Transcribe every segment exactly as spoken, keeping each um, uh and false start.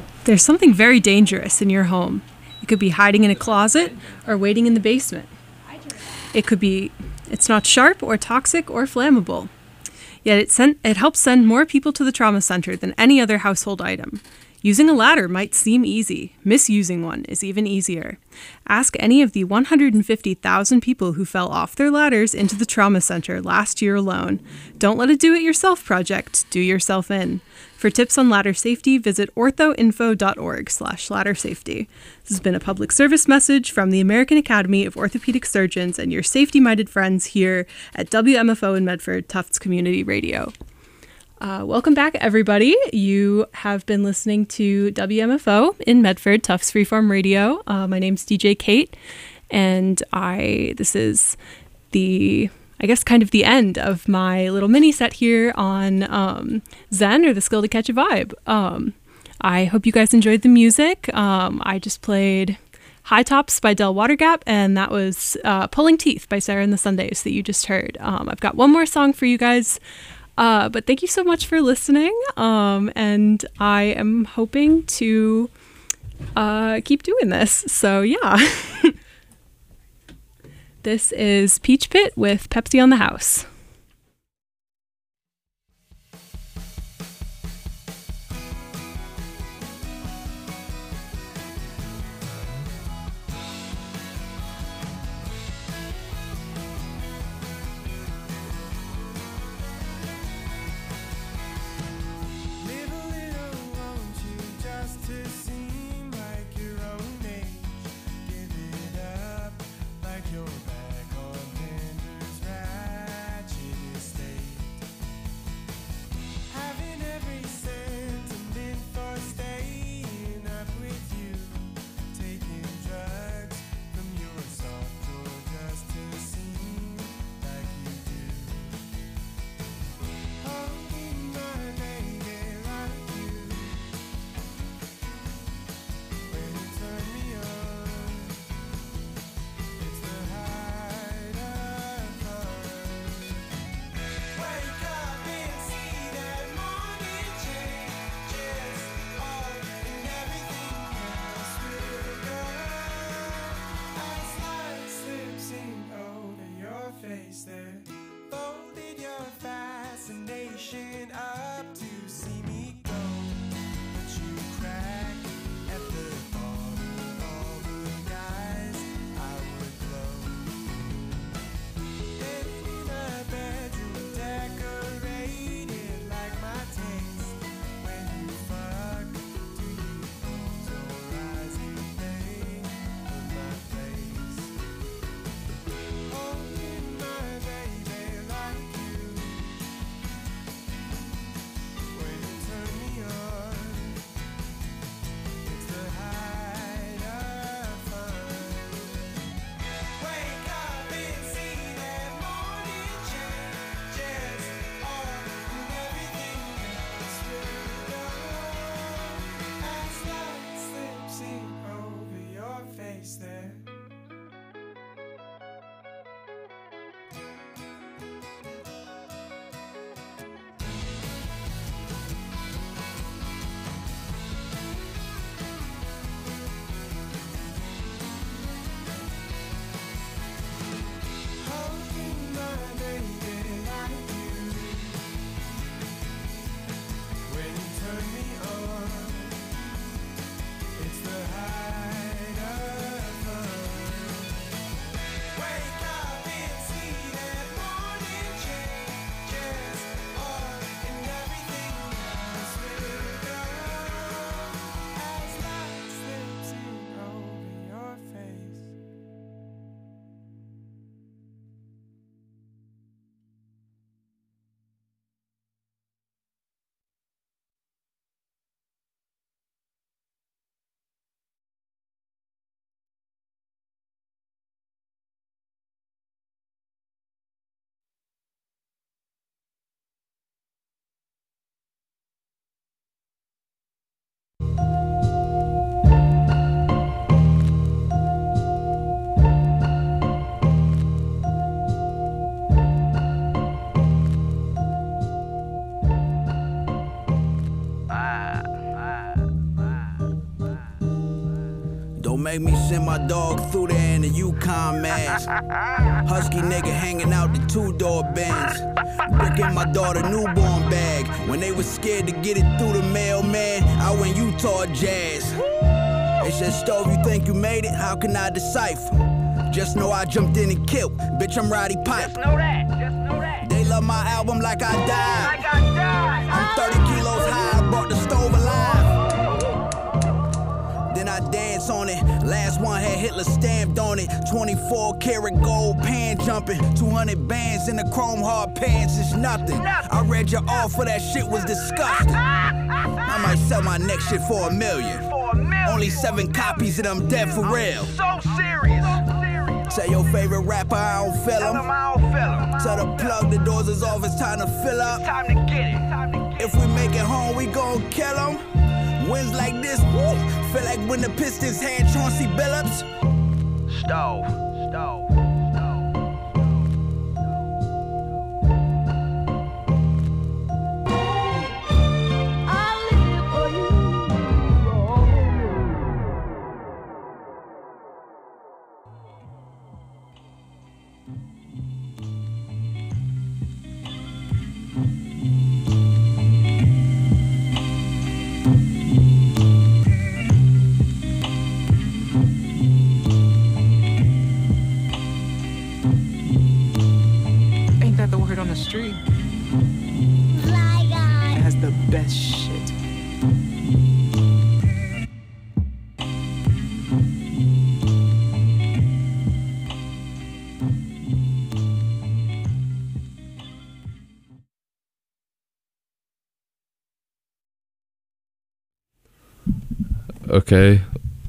There's something very dangerous in your home. It could be hiding in a closet or waiting in the basement. It could be, it's not sharp or toxic or flammable. Yet it, sent, it helps send more people to the trauma center than any other household item. Using a ladder might seem easy. Misusing one is even easier. Ask any of the one hundred fifty thousand people who fell off their ladders into the trauma center last year alone. Don't let a do-it-yourself project do yourself in. For tips on ladder safety, visit orthoinfo.org slash ladder safety. This has been a public service message from the American Academy of Orthopedic Surgeons and your safety-minded friends here at W M F O in Medford, Tufts Community Radio. Uh, welcome back, everybody. You have been listening to W M F O in Medford, Tufts Freeform Radio. Uh, my name's D J Kate, and I this is the, I guess, kind of the end of my little mini set here on um, Zen, or the skill to catch a vibe. Um, I hope you guys enjoyed the music. Um, I just played High Tops by Del Watergap, and that was uh, Pulling Teeth by Sarah and the Sundays that you just heard. Um, I've got one more song for you guys. Uh, but thank you so much for listening, um, and I am hoping to uh, keep doing this, so yeah. This is Peach Pit with Pepsi on the House. Don't make me send my dog through there in the Yukon mask. Husky nigga hanging out the two-door Benz. Bricking my daughter newborn bag. When they was scared to get it through the mailman, I went Utah Jazz. They said, Stove, you think you made it? How can I decipher? Just know I jumped in and killed. Bitch, I'm Roddy Piper. Just know that, just know that. They love my album like I died. Like I died. I'm thirty kilos high, I brought the stove alive. Then I dance on it. Last one had Hitler stamped on it. twenty-four karat gold pan jumping. two hundred bands in the chrome hard pants is nothing. I read your offer, that shit was disgusting. I might sell my next shit for a million. Only seven copies and I'm dead for real. So serious. Say your favorite rapper, I don't feel him. I don't feel him. Tell the plug, the doors is off, it's time to fill up. Time to get it. Time to get it. If we make it home, we gon' kill him. Wins like this, woo, feel like when the Pistons had Chauncey Billups. Stove. Stove. Street. It has the best shit. Okay.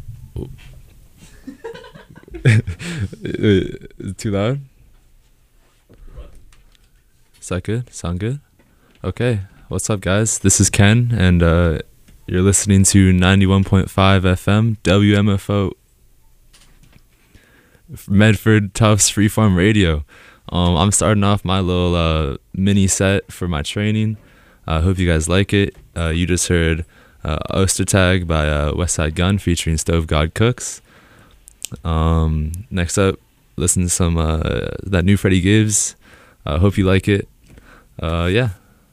Too loud? Is that good? Sound good? Okay. What's up, guys? This is Ken, and uh, you're listening to ninety-one point five F M W M F O Medford Tufts Freeform Radio. Um, I'm starting off my little uh, mini set for my training. I uh, hope you guys like it. Uh, you just heard uh, Ostertag by uh, Westside Gun featuring Stove God Cooks. Um, next up, listen to some uh, that new Freddie Gibbs. I uh, hope you like it. Uh, yeah.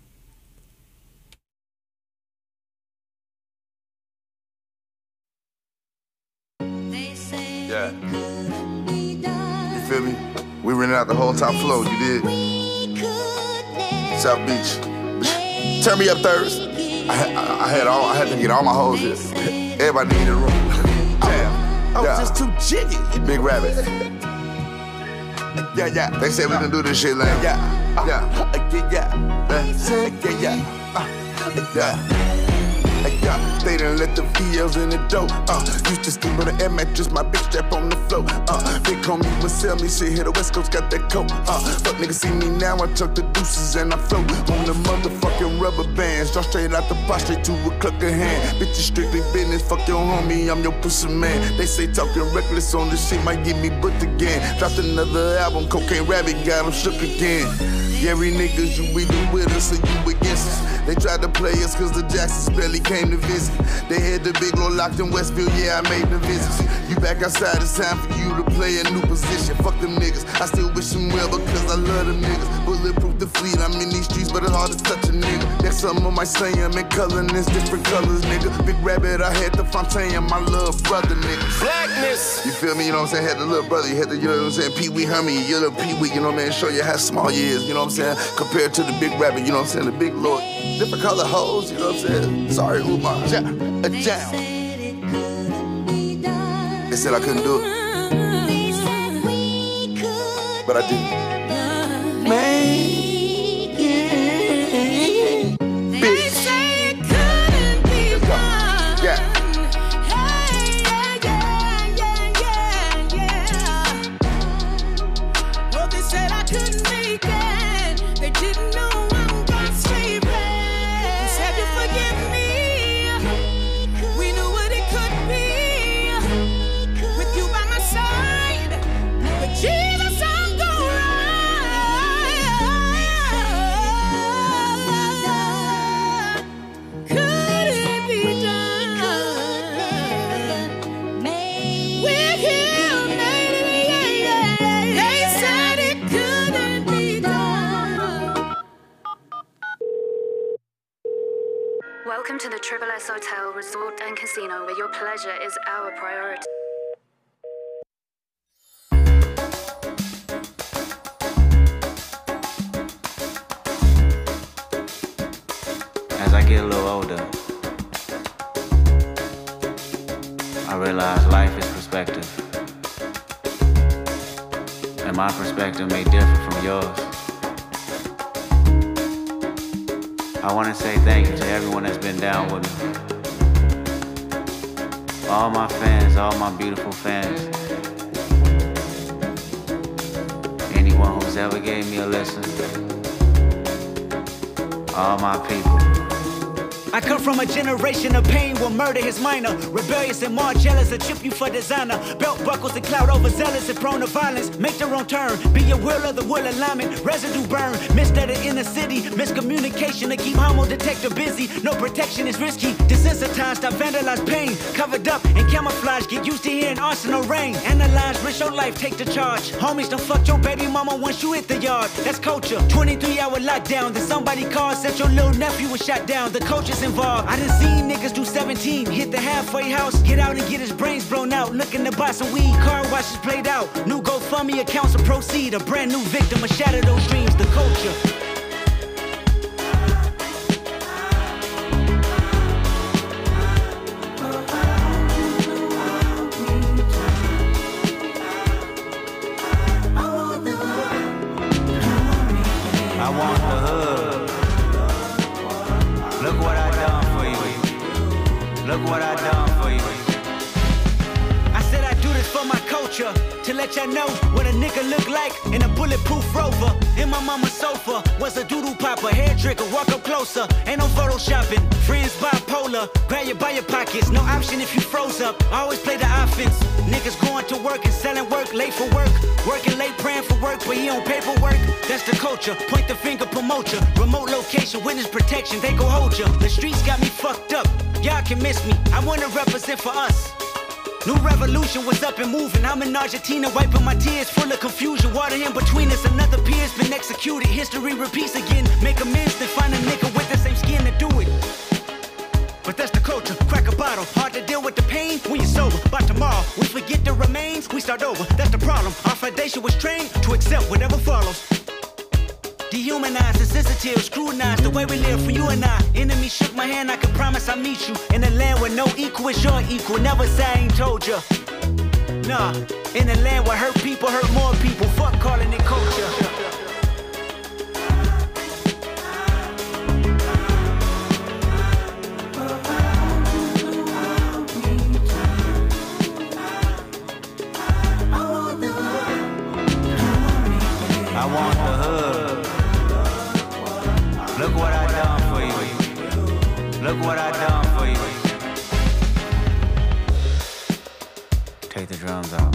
Yeah. You feel me? We rented out the whole top floor, you did? South Beach. Turn me up Thursday. I, I, I had all I had to get all my hoes here. Everybody needed a room. Damn. I was yeah. just too jiggy. Big Rabbit. Yeah, yeah. They said we can do this shit like yeah. Uh, yeah. Uh, yeah, yeah. Uh, yeah, yeah. Uh, yeah. Uh, yeah. They done let the V Ls in the dough. Uh, used to sleep on the air mattress, my bitch strap on the floor. Uh, big homie would sell me shit, here the West Coast got that coat. Uh, fuck niggas see me now, I chuck the deuces and I float on the motherfucking rubber bands. Draw straight out the box, straight to a cluck of hand. Bitches strictly business, fuck your homie, I'm your pussy man. They say talking reckless on this shit might get me booked again. Dropped another album, Cocaine Rabbit, got him shook again. Every niggas you either with us or you against us. They tried to play us cause the Jacksons barely came to visit. They had the big low locked in Westville, yeah, I made the visits. You back outside, it's time for you to play a new position. Fuck them niggas, I still wish them well because I love them niggas. Bulletproof the fleet, I'm in these streets, but it's hard to touch a nigga. Next summer might say I'm in color and it's different colors, nigga. Big Rabbit, I had the Fontaine, my little brother, nigga. Blackness! You feel me, you know what I'm saying? Had the little brother, you had the, you know what I'm saying? Pee Wee Hermie, you little Pee Wee, you know what I'm saying? Show you how small you is, you know what I'm saying? Compared to the Big Rabbit, you know what I'm saying? The Big Lord. Different color hoes, you know what I'm saying? Sorry, Umar. Ja, a jam. They said I couldn't do it. But I did. Man. Bitch. Let's go. Yeah. Well, they said I couldn't make it. They didn't know I'm gonna stay back. They said you forgive me. We knew what it could be with you by my side. But Jesus, I'm gonna ride. to the Triple S Hotel, Resort and Casino, where your pleasure is our priority. As I get a little older, I realize life is perspective. And my perspective may differ from yours. I want to say thank you to everyone that's been down with me. All my fans, all my beautiful fans. Anyone who's ever gave me a listen. All my people. I come from a generation of pain where murder is minor. Rebellious and more jealous, a chip you for designer. Belt buckles and cloud overzealous and prone to violence. Make their own turn, be a will of the will alignment. Residue burn, missed at the inner city. Miscommunication to keep homo detector busy. No protection is risky. Desensitized, I vandalize pain. Covered up and camouflage, get used to hearing arsenal rain. Analyze, risk your life, take the charge. Homies, don't fuck your baby mama once you hit the yard. That's culture. twenty-three hour lockdown. Then somebody called, said your little nephew was shot down. The culture's involved. I done seen niggas do seventeen, hit the halfway house, get out and get his brains blown out. Looking to buy some weed, car washes played out. New GoFundMe accounts to proceed. A brand new victim, a shatter those dreams. The culture. I want the hood. Look what I done for you. Look what I done for you. I said I do this for my culture, to let y'all know what a nigga look like in a bulletproof Rover. In my mama's sofa was a doodle popper, hair trigger, walk up closer. Ain't no photoshopping, friends bipolar. Grab you by your pockets, no option if you froze up. Always play the offense. Niggas going to work and selling work, late for work. Working late, praying for work, but he on paperwork. That's the culture, point the finger, promote ya. Remote location, witness protection, they go hold ya. The streets got me fucked up, y'all can miss me. I wanna represent for us. New revolution was up and moving. I'm in Argentina, wiping my tears, full of confusion. Water in between us, another peer's been executed. History repeats again. Make amends, then find a nigga with the same skin to do it. But that's the culture, crack a bottle. Hard to deal with the pain when you're sober. By tomorrow, we forget the remains, we start over. That's the problem. Our foundation was trained to accept whatever follows. Dehumanized, insensitive, scrutinized the way we live for you and I. Enemy shook my hand, I can promise I'll meet you in a land where no equal is your equal. Never say I ain't told ya. Nah, in a land where hurt people hurt more people. Fuck calling it culture. I want the hood. Look what I done for you. Look what I done for you. Take the drums out.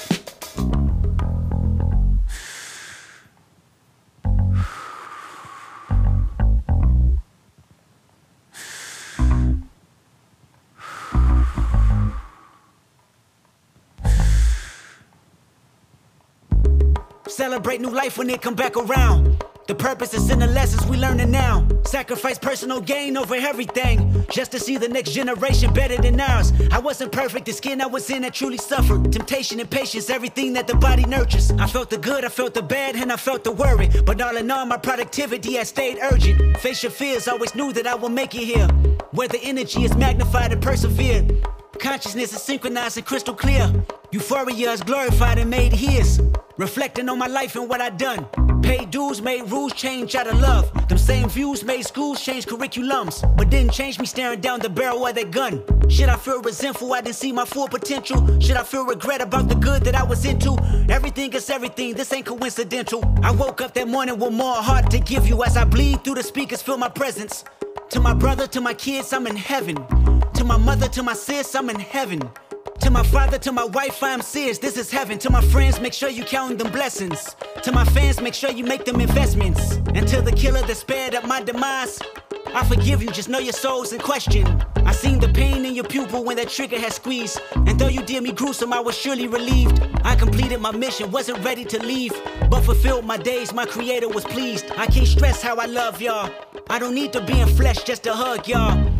Celebrate new life when it come back around. The purpose is in the lessons we learning now. Sacrifice personal gain over everything, just to see the next generation better than ours. I wasn't perfect, the skin I was in that truly suffered. Temptation and patience, everything that the body nurtures. I felt the good, I felt the bad, and I felt the worry. But all in all, my productivity has stayed urgent. Face your fears, always knew that I would make it here, where the energy is magnified and persevered. Consciousness is synchronized and crystal clear. Euphoria is glorified and made his. Reflecting on my life and what I done. Paid dues, made rules change out of love. Them same views made schools change curriculums, but didn't change me staring down the barrel of that gun. Should I feel resentful I didn't see my full potential? Should I feel regret about the good that I was into? Everything is everything, this ain't coincidental. I woke up that morning with more heart to give you. As I bleed through the speakers, feel my presence. To my brother, to my kids, I'm in heaven. To my mother, to my sis, I'm in heaven. To my father, to my wife, I'm serious, this is heaven. To my friends, make sure you count them blessings. To my fans, make sure you make them investments. And to the killer that spared up my demise, I forgive you, just know your soul's in question. I seen the pain in your pupil when that trigger had squeezed. And though you did me gruesome, I was surely relieved. I completed my mission, wasn't ready to leave, but fulfilled my days, my creator was pleased. I can't stress how I love y'all. I don't need to be in flesh just to hug y'all.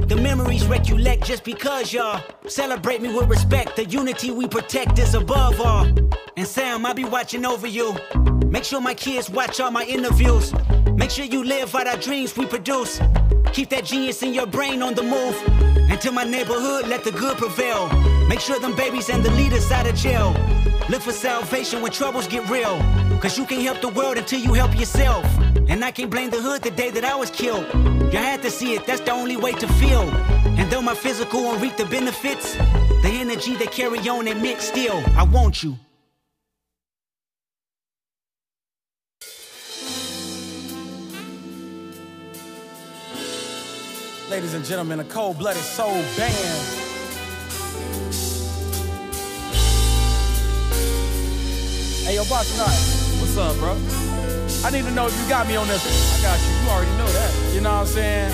The memories recollect just because y'all celebrate me with respect. The unity we protect is above all. And Sam, I'll be watching over you. Make sure my kids watch all my interviews. Make sure you live out our dreams we produce. Keep that genius in your brain on the move. Until my neighborhood, let the good prevail. Make sure them babies and the leaders out of jail. Look for salvation when troubles get real. Cause you can't help the world until you help yourself. And I can't blame the hood the day that I was killed. You had to see it, that's the only way to feel. And though my physical won't reap the benefits, the energy they carry on admit still, I want you. Ladies and gentlemen, a cold-blooded soul band. Hey, yo, Boss Nut. What's up, bro? I need to know if you got me on this one. I got you. You already know that. You know what I'm saying?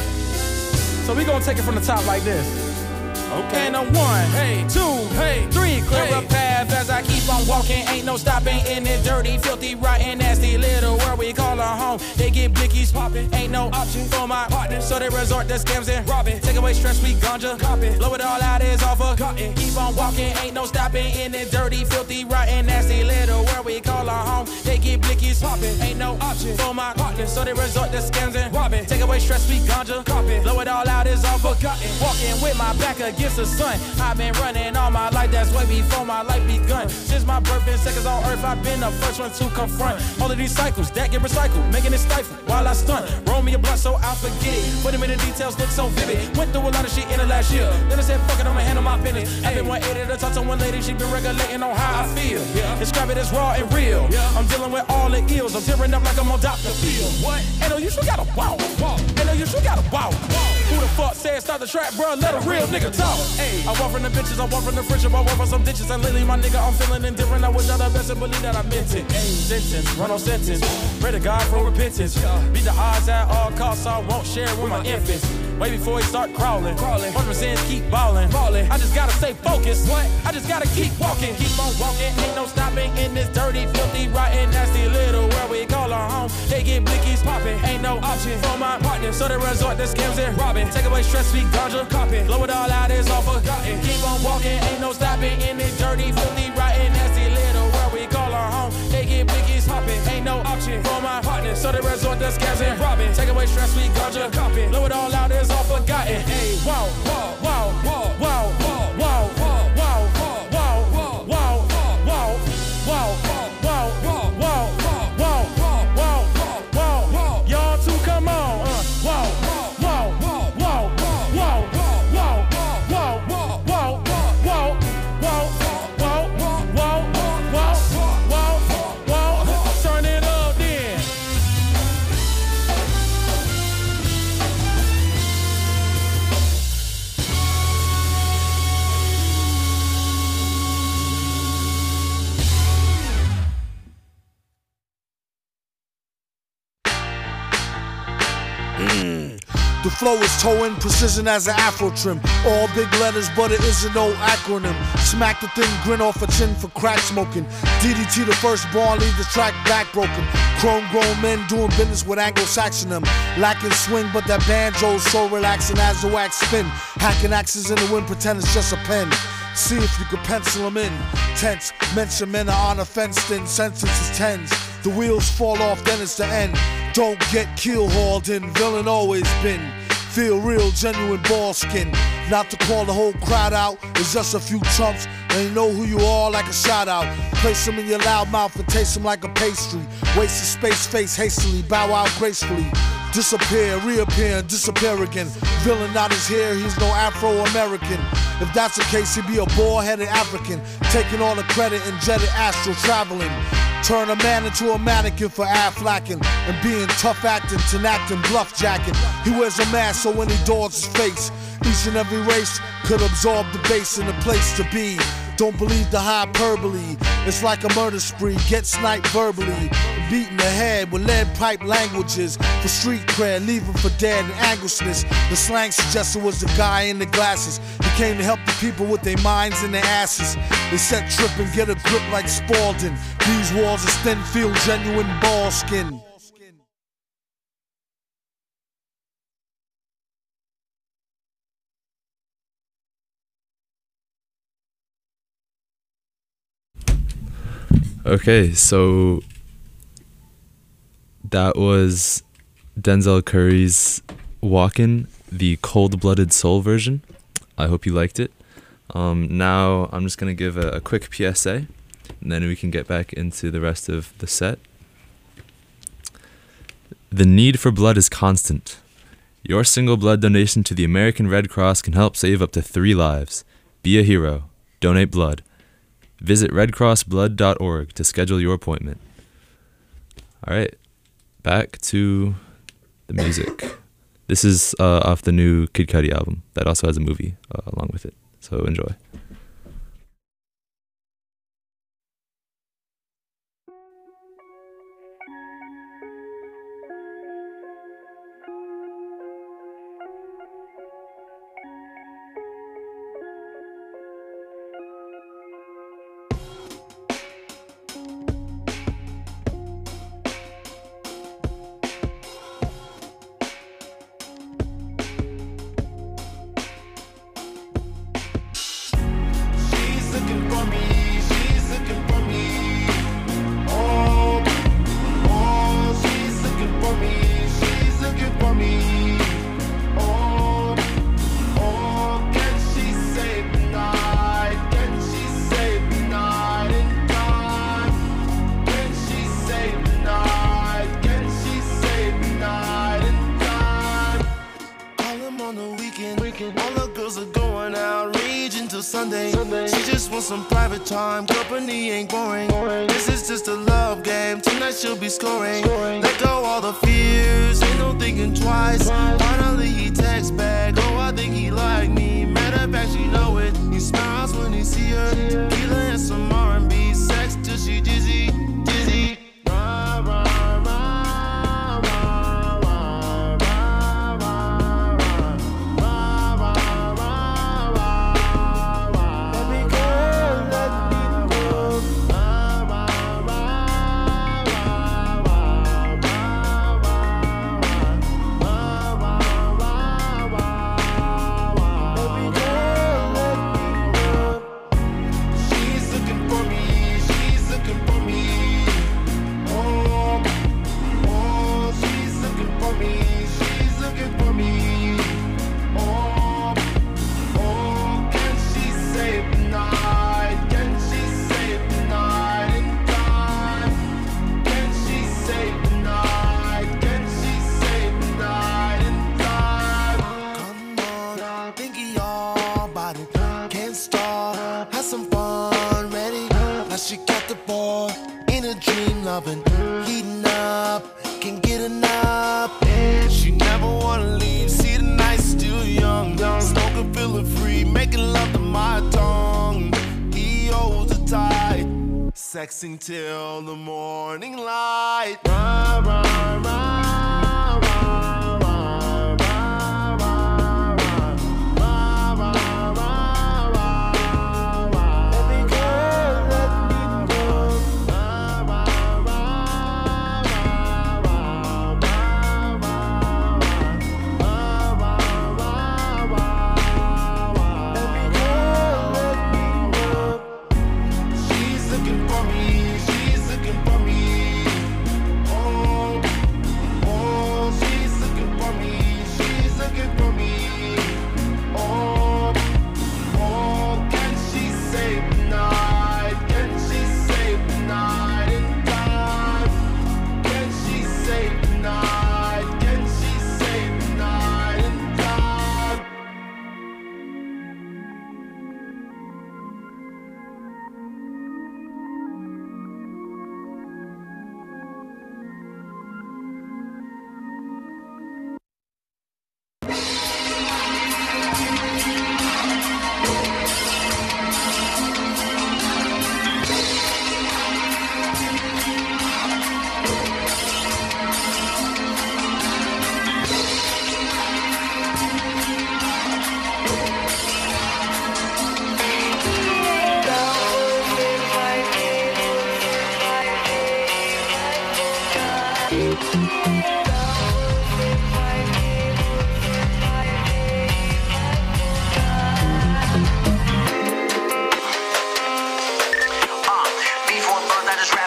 So we gonna take it from the top like this. Okay. And a one, hey, two, hey, three, clear hey. a path as I keep on walking. Ain't no stopping in this dirty, filthy, rotten, nasty little world we call our home. They get blickies popping, ain't no option for my partners, so they resort to scams and robbing. Take away stress, we ganja, copy. Blow it all out, is all for cotton. Keep on walking, ain't no stopping in this dirty, filthy, rotten, nasty little world we call our home. They get blickies popping, ain't no option for my partners, so they resort to scams and robbing. Take away stress, we ganja, copy. Blow it all out, is all for cotton. Walking with my back against the sun. I've been running all my life, that's way before my life begun. Since my birth and seconds on earth, I've been the first one to confront all of these cycles that get recycled, making it stifle while I stunt. Roll me a blunt so I'll forget it. Put them in the details, look so vivid. Went through a lot of shit in the last year. Then I said, fuck it, I'ma handle my business. I've been one eighty to talk to one lady, she been regulating on how I feel. Describe it as raw and real. I'm dealing with all the ills. I'm tearing up like I'm on Doctor Phil. What? Ain't no use, you gotta wow. Ain't no use, you gotta wow. Who the fuck said start the trap, bro? Let a real nigga talk. I walk from the bitches, I walk from the friendship, I walk from some ditches. And lately, my nigga, I'm feeling indifferent. I wish y'all the best and believe that I meant it. Sentence, run on sentence. Pray to God for repentance. Beat the odds at all costs, so I won't share with my infants. Way before he start crawling, crawling. one hundred percent keep ballin', ballin'. I just gotta stay focused. What? I just gotta keep walking, keep on walking. Ain't no stopping in this dirty, filthy, rotten, nasty little world we call our home. They get blickies popping, ain't no option for my partners, so they resort to scams and robbing. Take away stress, we ganja, copy. Blow it all out, it's all forgotten. Keep on walking, ain't no stopping in this dirty, filthy, rotten, nasty little world we call our home. They get blickies popping, ain't no option for my partners, so they resort to scams and robbing. Take away stress, we ganja, copy. Blow it all out, it's all forgotten. Hey, wow, wow, wow, wow, wow, wow, wow, wow, wow, wow, wow, wow, wow, wow, wow, wow, wow, wow, wow. Y'all two, come on. Uh, wow, wow, wow, wow, wow, wow, wow, wow, wow, wow, wow, wow, wow, wow, wow. Turn it up then. Mm. The flow is towing, precision as an afro trim. All big letters, but it isn't no acronym. Smack the thin grin off a chin for crack smoking. D D T the first born, leave the track back broken. Chrome grown men doing business with Anglo-Saxon them. Lacking swing, but that banjo's so relaxing as the wax spin. Hacking axes in the wind, pretend it's just a pen. See if you can pencil them in. Tense, mention men are on a fenced in. Sentences tens. The wheels fall off, then it's the end. Don't get keel hauled in, villain always been. Feel real, genuine ball skin. Not to call the whole crowd out, it's just a few chumps. They know who you are like a shout out. Place them in your loud mouth and taste them like a pastry. Waste of space, face hastily, bow out gracefully. Disappear, reappear, and disappear again. Villain not his hair, he's no Afro-American. If that's the case, he'd be a bald-headed African, taking all the credit and jetted astral traveling. Turn a man into a mannequin for Afflacking and being tough acting, tenactin, bluff jacking. He wears a mask so when he daws his face, each and every race could absorb the base and the place to be. Don't believe the hyperbole, it's like a murder spree. Get sniped verbally, beaten the head with lead pipe languages. For street cred, leave him for dead and anguishness. The slang suggested was the guy in the glasses. He came to help the people with their minds and their asses. They set trip and get a grip like Spalding. These walls are thin, feel genuine ball skin. Okay, so that was Denzel Curry's Walkin', the Cold-Blooded Soul version. I hope you liked it. Um, now I'm just going to give a, a quick P S A, and then we can get back into the rest of the set. The need for blood is constant. Your single blood donation to the American Red Cross can help save up to three lives. Be a hero. Donate blood. Visit red cross blood dot org to schedule your appointment. All right, back to the music. This is uh, off the new Kid Cudi album that also has a movie uh, along with it. So enjoy. Sunday. Sunday. She just wants some private time. Company ain't boring. boring. This is just a love game. Tonight she'll be scoring. scoring. Let go all the fears. Ain't no thinking twice. twice. Finally he texts back. Oh, I think he like me. Matter of fact, she know it. He smiles when he see her. Keela and some R and B. Sex till she dizzy, dizzy. Rah, rah, rah, rah, rah, rah, rah, rah, rah, rah, rah, rah. Baby girl, let me know. Rah, rah, rah, rah, rah, rah, rah, rah, rah, rah, rah. Baby girl, let me know. She's looking for me. She's looking for me. Oh, oh, she's looking for me. She's looking for me. Oh, oh, can she save the night? Can she save the night in time? Can she save the night? Can she save the night in time? Come on, think of your body. Can't stop, have some fun, ready? Now she got the boy in a dream, loving, heating up, can't get enough. She never wanna leave, see the night's still young. Smoking, feeling free, making love to my tongue. He holds her tight, sexing till the morning light. Rah, rah, rah, rah, rah, rah, rah, rah, rah, rah, rah, rah, rah. Baby girl, let me know. Rah, rah, rah, rah, rah, rah, rah, rah, rah, rah, rah. Baby girl, let me know. She's looking for me. She's looking for me. Oh, oh, she's looking for me. She's looking for me. Oh, oh, can she save the night? Can she save the night in time? Can she save the night? Can she save the night in time? Before birth, I just rap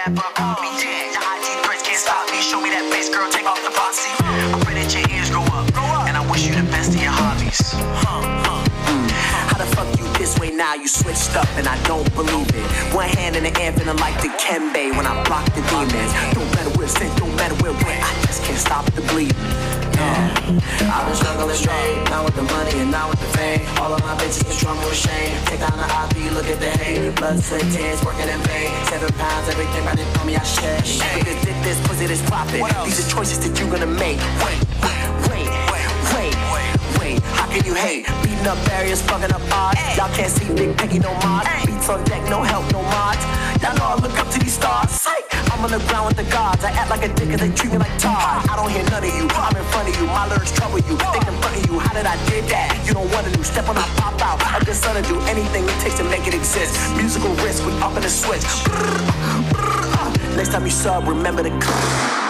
never call me dead. Your I G threats can't stop me. Show me that face, girl, take off the boxy. I pray that your ears grow up, and I wish you the best of your hobbies. Huh, huh. Mm. How the fuck you this way now? You switched up, and I don't believe it. One hand in the air, feeling like the Kembe when I block the demons. Don't matter where it's sent, don't matter where it went. I just can't stop the bleeding. Yeah. I've been struggling straight, now with the money and now with the fame. All of my bitches been strong with shame. Take down the I P, look at the hate. Blood, sweat, tears, working in vain. Seven pounds, everything right in on me, I share. This, this, this, pussy, this profit. These are choices that you gonna make. Wait, wait, wait, wait, wait. How can you hate? Beating up barriers, fucking up odds. Y'all can't see Big Peggy, no mods. Beats on deck, no help, no mods. Y'all know I look up to these stars. Psych. I'm on the ground with the gods. I act like a dick cause they treat me like Todd. I don't hear none of you. I'm in front of you. My lyrics trouble you. They in front of you. How did I did that? You don't wanna do. Step on, I pop out. I just son to do anything it takes to make it exist. Musical risk, we up in the switch. Next time you sub, remember to come.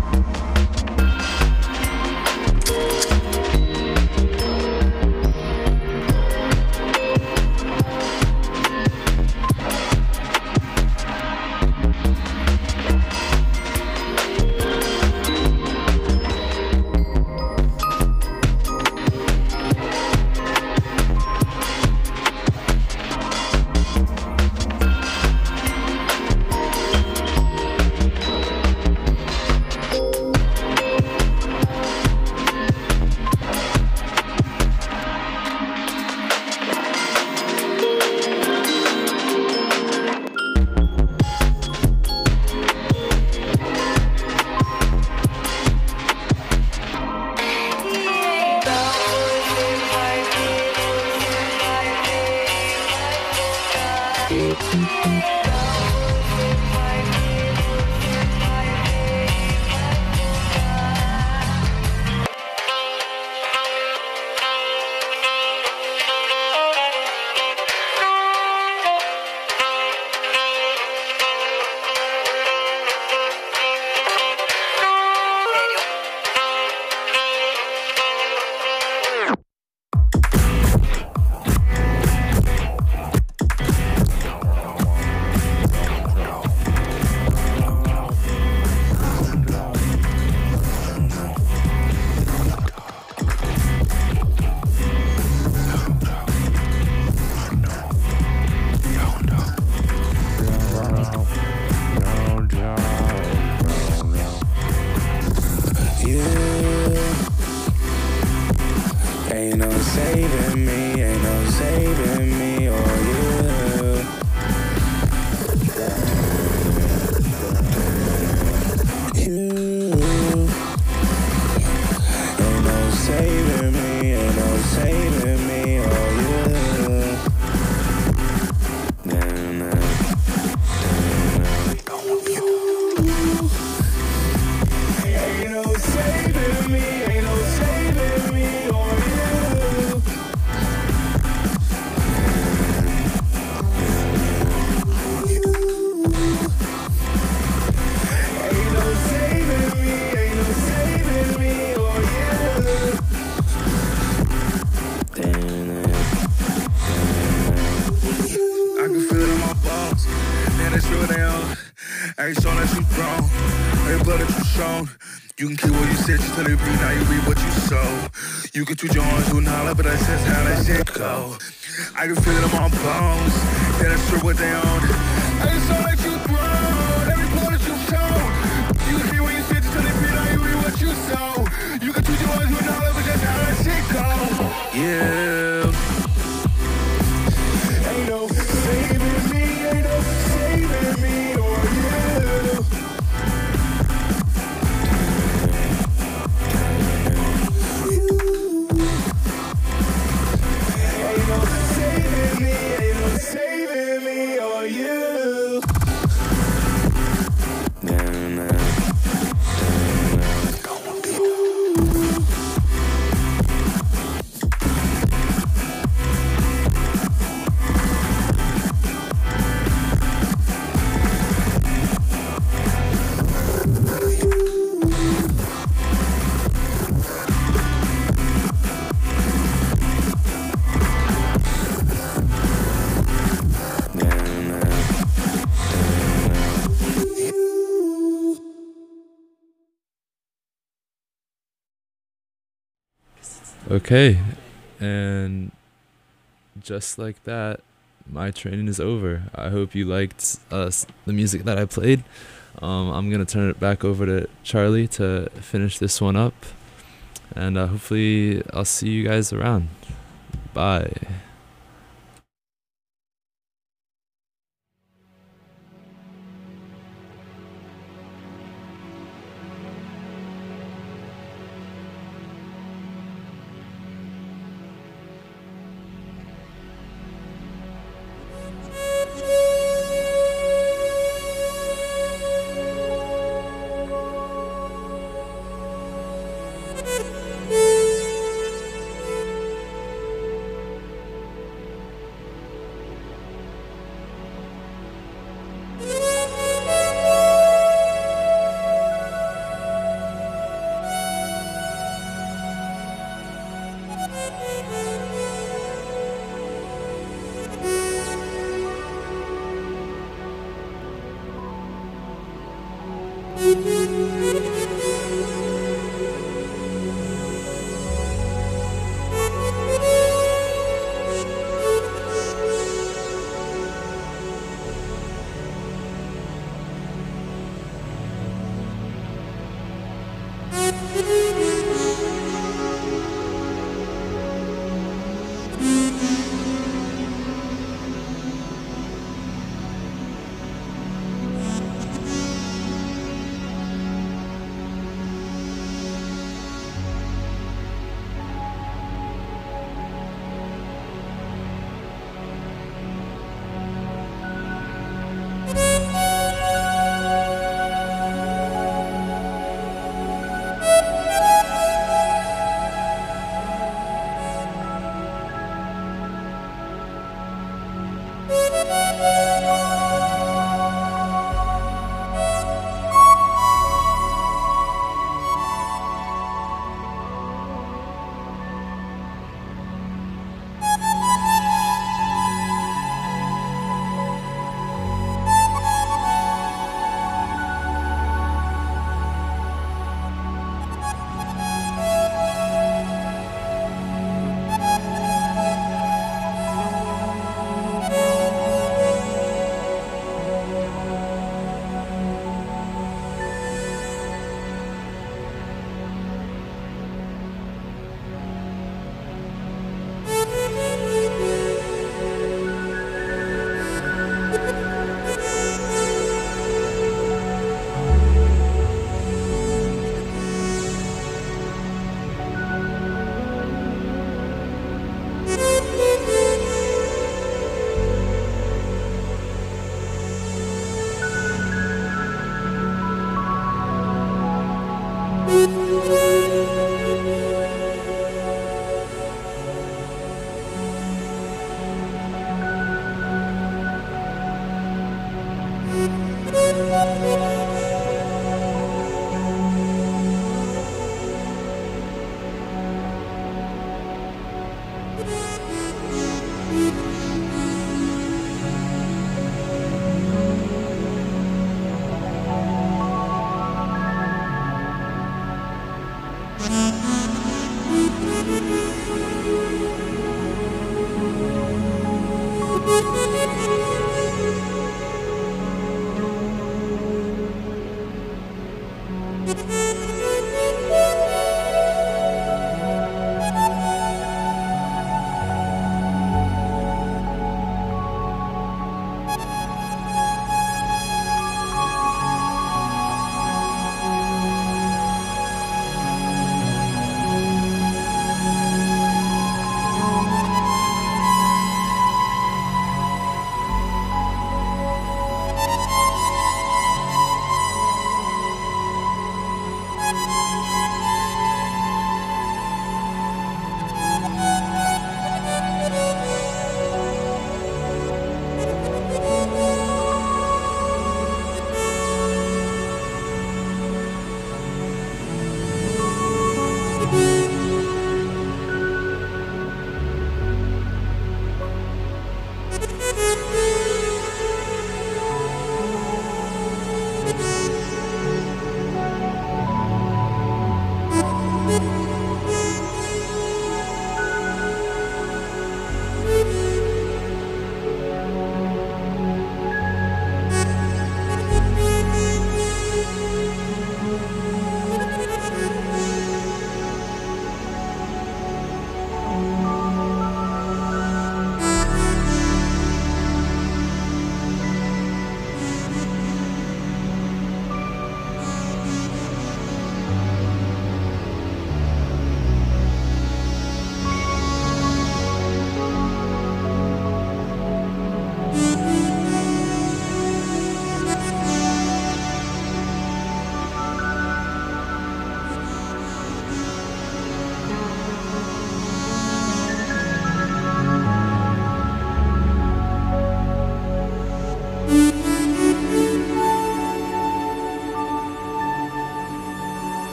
You can keep what you said, just tell it be, now you reap what you sow. You can tweet your arms to holler, but that's just how that shit go. I can feel it in my bones, that I sure what they own. I just saw that you grown, every part that you shown. You can hear what you said, just tell it be, now you reap what you sow. You can tweet your arms to holler, but that's how that shit go. Yeah. Ain't no saving me, ain't no saving me or you. Saving me or you. Nah, nah. Nah, nah. Okay, and just like that, my training is over. I hope you liked uh, the music that I played. Um, I'm going to turn it back over to Charlie to finish this one up. And uh, hopefully I'll see you guys around. Bye.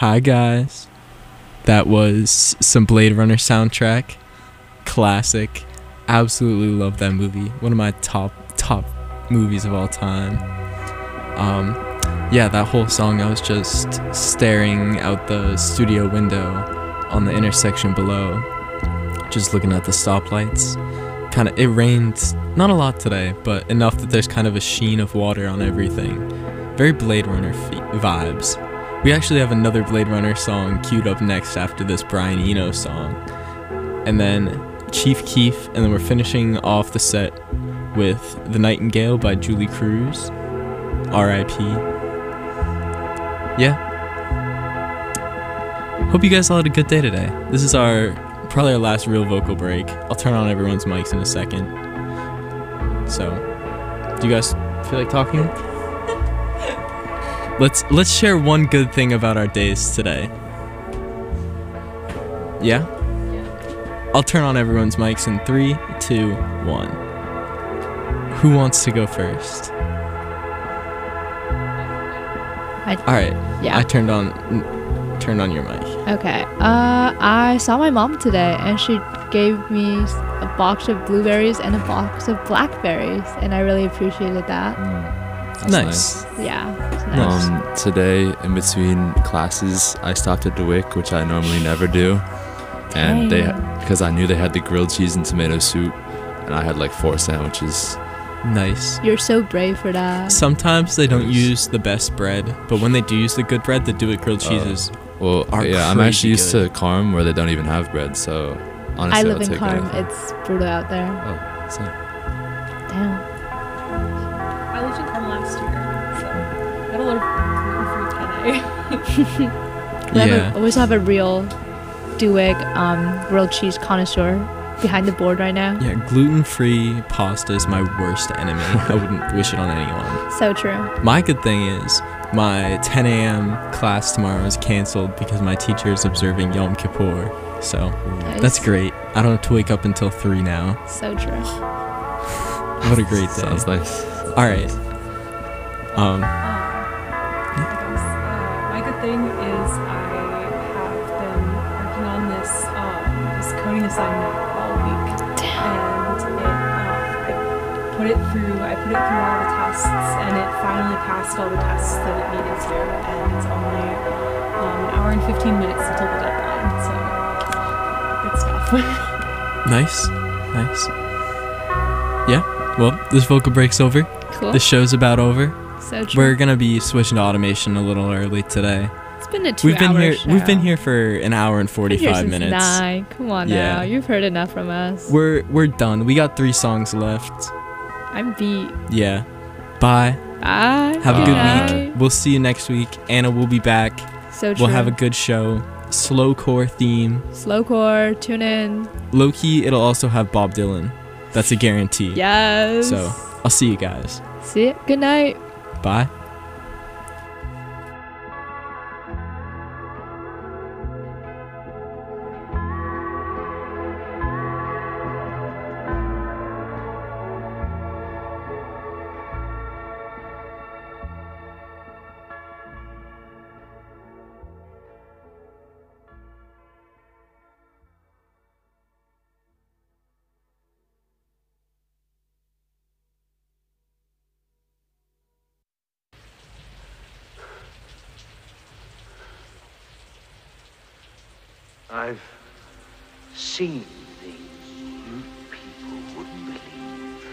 Hi guys. That was some Blade Runner soundtrack. Classic. Absolutely love that movie. One of my top top movies of all time. Um yeah, that whole song, I was just staring out the studio window on the intersection below, just looking at the stoplights. Kind of, it rained not a lot today, but enough that there's kind of a sheen of water on everything. Very Blade Runner fe- vibes. We actually have another Blade Runner song queued up next after this Brian Eno song. And then Chief Keef, and then we're finishing off the set with The Nightingale by Julie Cruz. R I P. Yeah. Hope you guys all had a good day today. This is our, probably our last real vocal break. I'll turn on everyone's mics in a second. So, do you guys feel like talking? Let's let's share one good thing about our days today. Yeah? I'll turn on everyone's mics in three, two, one. Who wants to go first? I, All right. Yeah. I turned on n- turned on your mic. Okay. Uh, I saw my mom today, and she gave me a box of blueberries and a box of blackberries, and I really appreciated that. That's Nice. Yeah. It's nice. Um, today, in between classes, I stopped at DeWick, which I normally never do, and they Dang. because I knew they had the grilled cheese and tomato soup, and I had like four sandwiches. Nice. You're so brave for that. Sometimes they don't use the best bread, but when they do use the good bread, the DeWitt grilled cheeses Well, are yeah, I'm crazy actually used good. to Carm where they don't even have bread, so honestly, I I'll live in take Carm. anything. It's brutal out there. Oh, same. Damn. I lived in Carm last year, so I got a lot of gluten-free penne. We have Yeah. a, always have a real Duig um, grilled cheese connoisseur behind the board right now. Yeah, gluten-free pasta is my worst enemy. I wouldn't wish it on anyone. So true. My good thing is my ten a.m. class tomorrow is canceled because my teacher is observing Yom Kippur. So Nice. that's great. I don't have to wake up until three now. So true. What a great day. Sounds nice. All right. Um, My good thing is I have been working on this um, this coding assignment all week, and it, uh, I put it through. I put it through all the tests, and it finally passed all the tests that it needed to. And it's only um, an hour and fifteen minutes until the deadline. So good stuff. nice. Nice. Yeah. Well, this vocal break's over. Cool. The show's about over. So true. We're gonna be switching to automation a little early today. It's been a We've been two-hour here. show. We've been here for an hour and Been here forty-five since minutes. Nine. Come on Yeah. now. You've heard enough from us. We're we're done. We got three songs left. I'm beat. Yeah. Bye. Bye. Have a Good good night. week. We'll see you next week. Anna will be back. So We'll have a true. good show. Slowcore theme. Slowcore. Tune in. Low key, it'll also have Bob Dylan. That's a guarantee. Yes. So I'll see you guys. See you. Good night. Bye. I've seen things you people wouldn't believe.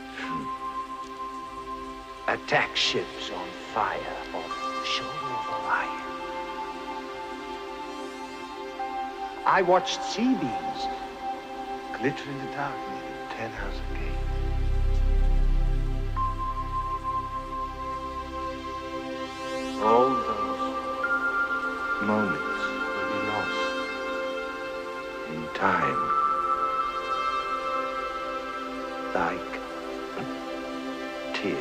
Attack ships on fire off the shore of Orion. I watched sea beams glitter in the dark near the Ten House Gate. All those moments will be lost in time, like tears.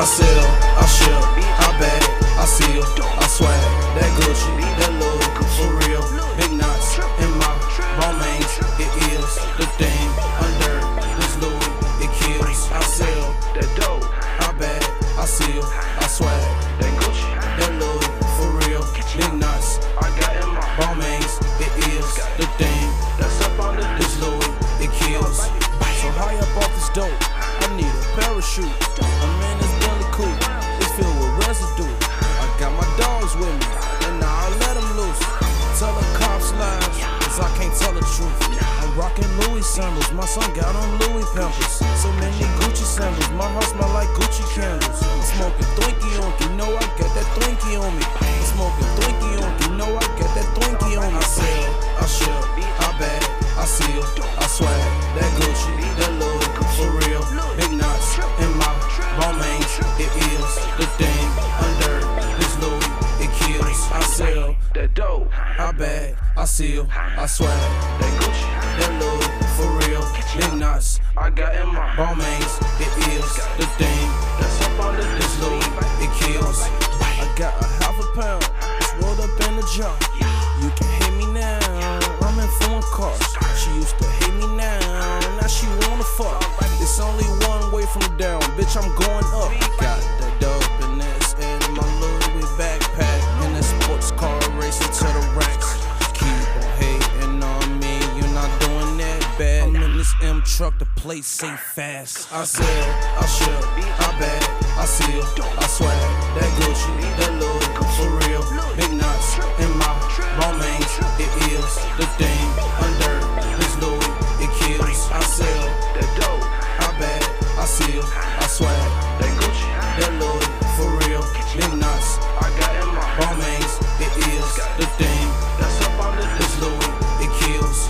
sell, I ship, I bag, I seal, I swag, that Gucci, that Louis, for real. Big knots in my Balmains, it is the thing under this Louis, it kills. I sell, that dope, I bag, I seal, I swag, that Gucci, that Louis, for real. Big knots, I got in my Balmains, it is the thing that's up under this Louis, it kills. So high up off this dope, I need a parachute. I'm in this Bentley coupe, it's filled with residue. I got my dogs with me, and now I let them loose. Tell the cops lies, cause I can't tell the truth. I'm rocking Louis sandals, my son got on Louis Pampers. So many Gucci sandals, my house smell like Gucci candles. I'm smoking Twinkie on you, know I got that Twinkie on me. I'm smoking Twinkie on you, know I got that Twinkie on me. I sell, I ship, I bag, I seal, I swag, that Gucci, that Louis, for real. Big knots in my Balmains, it is the thing under this Louis, it kills. I sell that dope, I bag, I seal, I swag, that Gucci, that Louis, for real. Big knots I got in my Balmains, it is the thing that's up under this Louis, it kills. I got a half a pound, it's rolled up in the jar. You can hate me now, I'm in foreign cars. She used to hate me now, now she wanna fuck. It's only one way from down, bitch, I'm going up. Got that dope in this and my Louis backpack, and that sports car racing to the racks. Keep on hating on me, you're not doing that bad. I'm in this M truck, the plate say fast. I sell, I ship, I bag, I seal, I swag, that Gucci, that Louis, for real. Big knots in my Balmains, it is the thing under this Louis, it kills. I sell that dope, I bag, I seal, I swag, that Gucci, that Louis, for real. Big knots I got in my Balmains, it is the thing that's up under this Louis, it kills.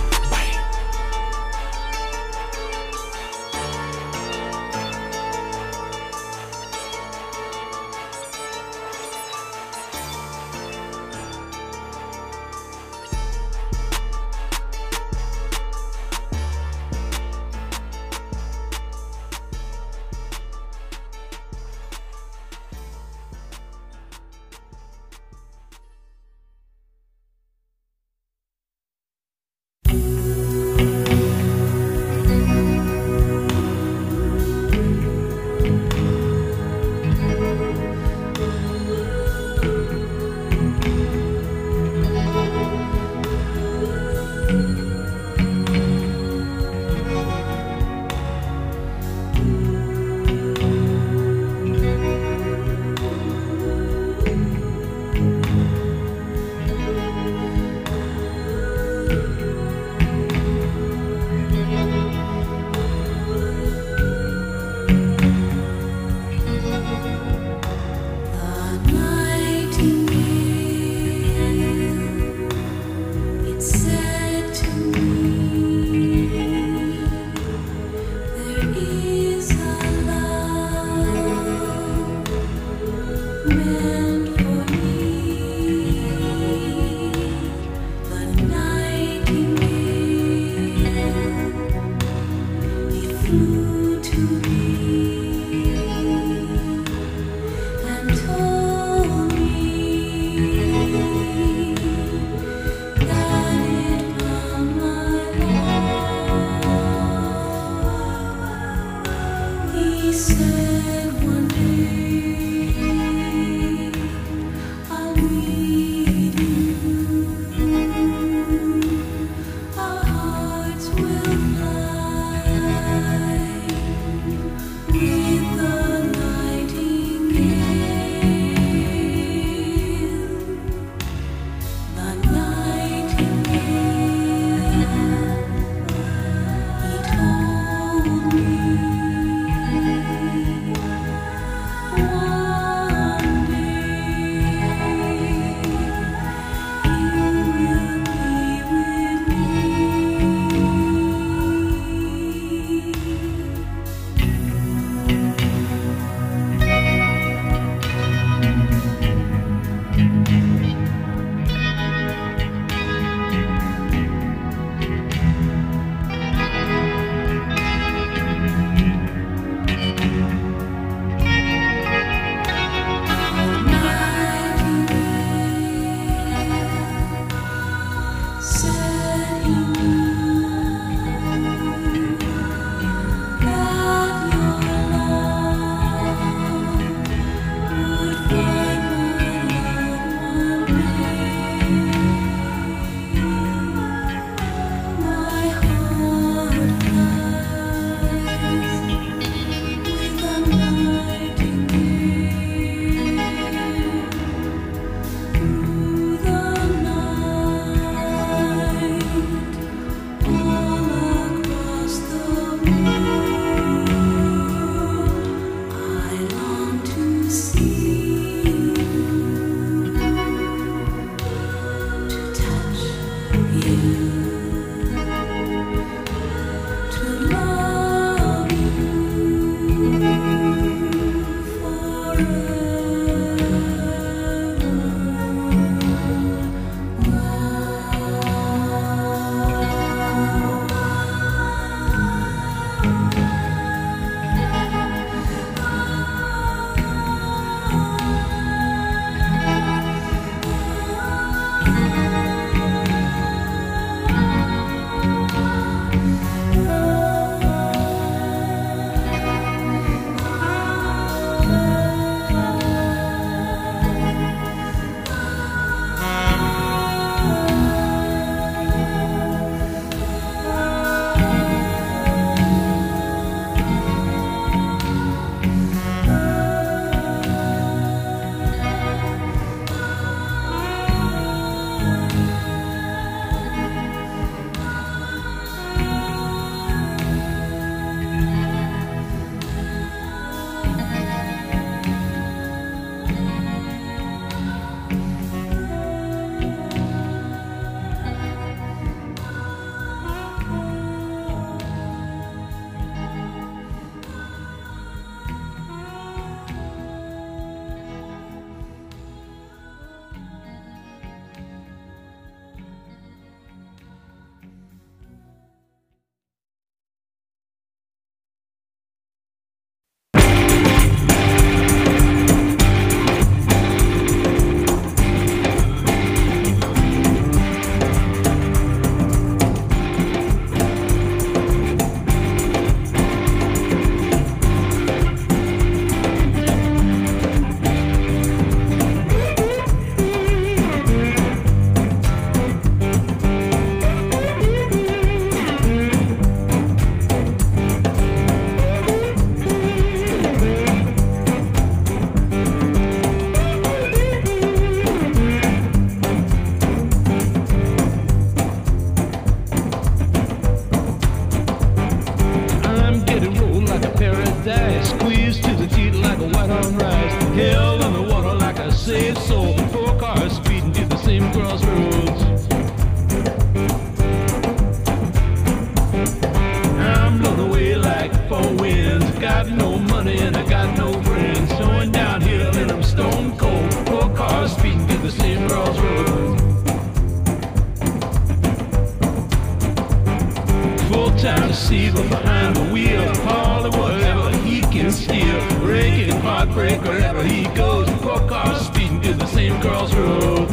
Trying to see from behind the wheel, hauling whatever he can steal, breaking heartbreak wherever he goes. Four cars speeding to the same crossroads.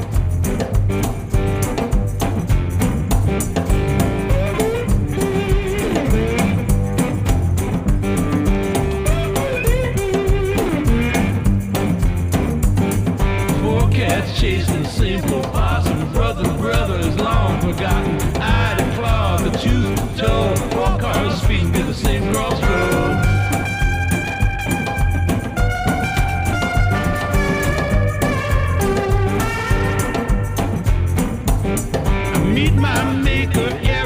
Four cats chasing the same four possum, brother, brother is long forgotten. Eye to claw, the tooth to toe, four cars speeding to the same crossroad. I meet my maker, yeah.